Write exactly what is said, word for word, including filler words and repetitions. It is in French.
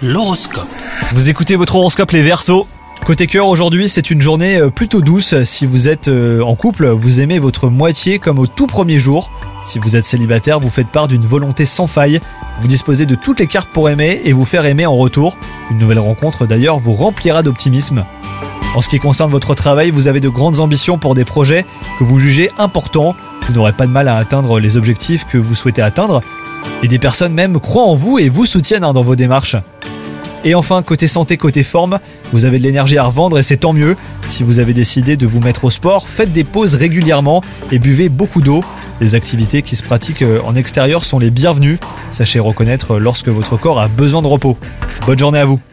L'horoscope. Vous écoutez votre horoscope les Verseaux. Côté cœur, aujourd'hui, c'est une journée plutôt douce. Si vous êtes en couple, vous aimez votre moitié comme au tout premier jour. Si vous êtes célibataire, vous faites part d'une volonté sans faille. Vous disposez de toutes les cartes pour aimer et vous faire aimer en retour. Une nouvelle rencontre d'ailleurs vous remplira d'optimisme. En ce qui concerne votre travail, vous avez de grandes ambitions pour des projets que vous jugez importants. Vous n'aurez pas de mal à atteindre les objectifs que vous souhaitez atteindre. Et des personnes même croient en vous et vous soutiennent dans vos démarches. Et enfin, côté santé, côté forme, vous avez de l'énergie à revendre et c'est tant mieux. Si vous avez décidé de vous mettre au sport, faites des pauses régulièrement et buvez beaucoup d'eau. Les activités qui se pratiquent en extérieur sont les bienvenues. Sachez reconnaître lorsque votre corps a besoin de repos. Bonne journée à vous.